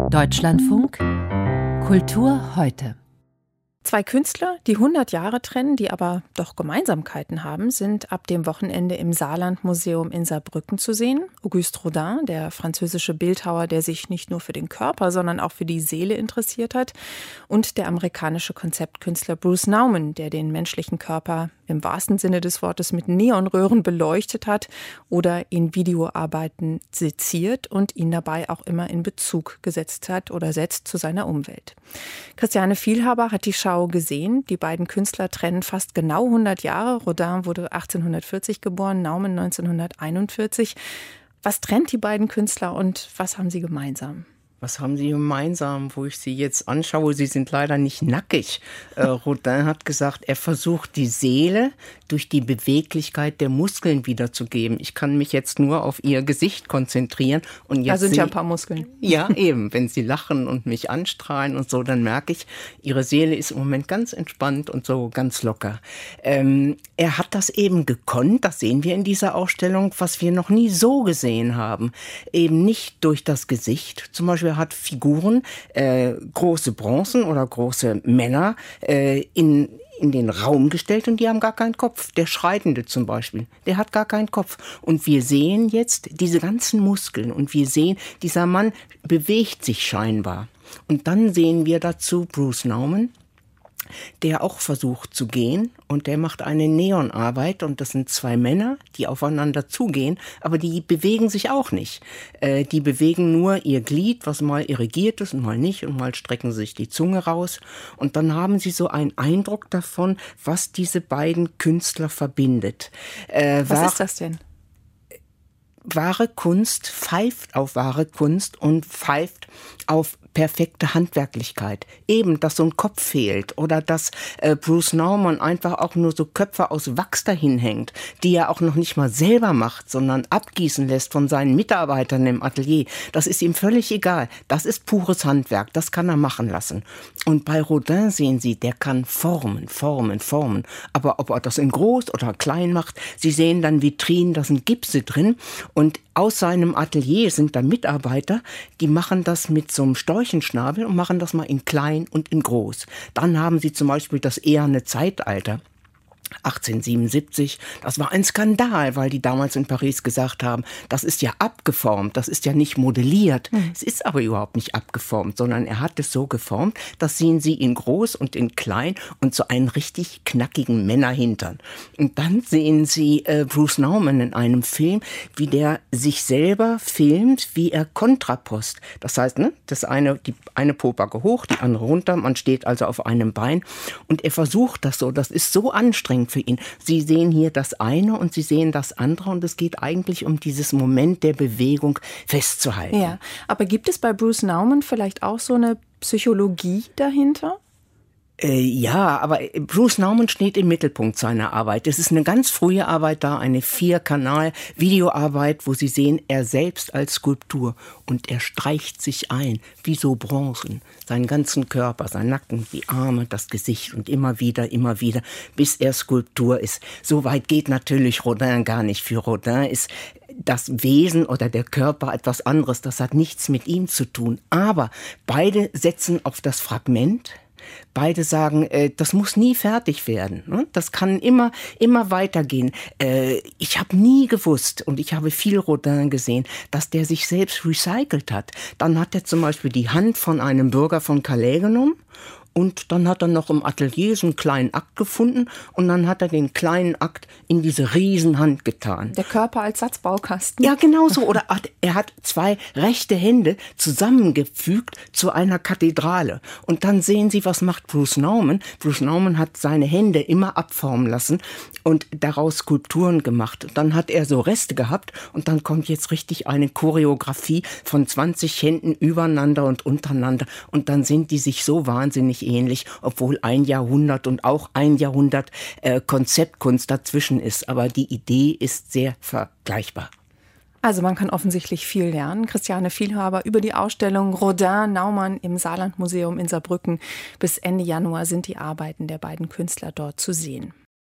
Deutschlandfunk Kultur heute. Zwei Künstler, die 100 Jahre trennen, die aber doch Gemeinsamkeiten haben, sind ab dem Wochenende im Saarlandmuseum in Saarbrücken zu sehen. Auguste Rodin, der französische Bildhauer, der sich nicht nur für den Körper, sondern auch für die Seele interessiert hat. Und der amerikanische Konzeptkünstler Bruce Nauman, der den menschlichen Körper im wahrsten Sinne des Wortes mit Neonröhren beleuchtet hat oder in Videoarbeiten seziert und ihn dabei auch immer in Bezug gesetzt hat oder setzt zu seiner Umwelt. Christiane Vielhaber hat die Schau gesehen. Die beiden Künstler trennen fast genau 100 Jahre. Rodin wurde 1840 geboren, Nauman 1941. Was trennt die beiden Künstler und was haben sie gemeinsam? Was haben sie gemeinsam, wo ich sie jetzt anschaue? Sie sind leider nicht nackig. Rodin hat gesagt, er versucht die Seele durch die Beweglichkeit der Muskeln wiederzugeben. Ich kann mich jetzt nur auf ihr Gesicht konzentrieren. Und jetzt da sind ja ein paar Muskeln. Ja, eben. Wenn sie lachen und mich anstrahlen und so, dann merke ich, ihre Seele ist im Moment ganz entspannt und so ganz locker. Er hat das eben gekonnt, das sehen wir in dieser Ausstellung, was wir noch nie so gesehen haben. Eben nicht durch das Gesicht. Zum Beispiel hat Figuren, große Bronzen oder große Männer in den Raum gestellt und die haben gar keinen Kopf. Der Schreitende zum Beispiel, der hat gar keinen Kopf. Und wir sehen jetzt diese ganzen Muskeln und wir sehen, dieser Mann bewegt sich scheinbar. Und dann sehen wir dazu Bruce Nauman, der auch versucht zu gehen und der macht eine Neonarbeit und das sind zwei Männer, die aufeinander zugehen, aber die bewegen sich auch nicht. Die bewegen nur ihr Glied, was mal irrigiert ist und mal nicht und mal strecken sich die Zunge raus und dann haben sie so einen Eindruck davon, was diese beiden Künstler verbindet. Was ist das denn? Wahre Kunst pfeift auf wahre Kunst und pfeift auf perfekte Handwerklichkeit. Eben, dass so ein Kopf fehlt oder dass Bruce Nauman einfach auch nur so Köpfe aus Wachs dahin hängt, die er auch noch nicht mal selber macht, sondern abgießen lässt von seinen Mitarbeitern im Atelier. Das ist ihm völlig egal. Das ist pures Handwerk. Das kann er machen lassen. Und bei Rodin sehen Sie, der kann formen. Aber ob er das in groß oder klein macht, Sie sehen dann Vitrinen, da sind Gipse drin und aus seinem Atelier sind da Mitarbeiter, die machen das mit so einem Storchenschnabel und machen das mal in klein und in groß. Dann haben sie zum Beispiel das eherne Zeitalter. 1877, das war ein Skandal, weil die damals in Paris gesagt haben, das ist ja abgeformt, das ist ja nicht modelliert. Es ist aber überhaupt nicht abgeformt, sondern er hat es so geformt, das sehen Sie in groß und in klein und so einen richtig knackigen Männerhintern. Und dann sehen Sie Bruce Nauman in einem Film, wie der sich selber filmt, wie er Kontrapost. Das heißt, die eine Pobacke hoch, die andere runter, man steht also auf einem Bein und er versucht das so, das ist so anstrengend für ihn. Sie sehen hier das eine und Sie sehen das andere und es geht eigentlich um dieses Moment der Bewegung festzuhalten. Ja, aber gibt es bei Bruce Nauman vielleicht auch so eine Psychologie dahinter? Ja, aber Bruce Nauman steht im Mittelpunkt seiner Arbeit. Es ist eine ganz frühe Arbeit da, eine 4-Kanal-Videoarbeit, wo Sie sehen, er selbst als Skulptur und er streicht sich ein, wie so Bronzen, seinen ganzen Körper, sein Nacken, die Arme, das Gesicht und immer wieder, bis er Skulptur ist. So weit geht natürlich Rodin gar nicht. Für Rodin ist das Wesen oder der Körper etwas anderes, das hat nichts mit ihm zu tun. Aber beide setzen auf das Fragment. Beide sagen, das muss nie fertig werden. Das kann immer weitergehen. Ich habe nie gewusst, und ich habe viel Rodin gesehen, dass der sich selbst recycelt hat. Dann hat er zum Beispiel die Hand von einem Bürger von Calais genommen. Und dann hat er noch im Atelier so einen kleinen Akt gefunden und dann hat er den kleinen Akt in diese Riesenhand getan. Der Körper als Satzbaukasten. Ja, genau so. Oder er hat zwei rechte Hände zusammengefügt zu einer Kathedrale. Und dann sehen Sie, was macht Bruce Nauman. Bruce Nauman hat seine Hände immer abformen lassen und daraus Skulpturen gemacht. Dann hat er so Reste gehabt und dann kommt jetzt richtig eine Choreografie von 20 Händen übereinander und untereinander. Und dann sind die sich so wahnsinnig ähnlich, obwohl ein Jahrhundert und auch ein Jahrhundert Konzeptkunst dazwischen ist. Aber die Idee ist sehr vergleichbar. Also man kann offensichtlich viel lernen. Christiane Vielhaber über die Ausstellung Rodin Nauman im Saarlandmuseum in Saarbrücken. Bis Ende Januar sind die Arbeiten der beiden Künstler dort zu sehen.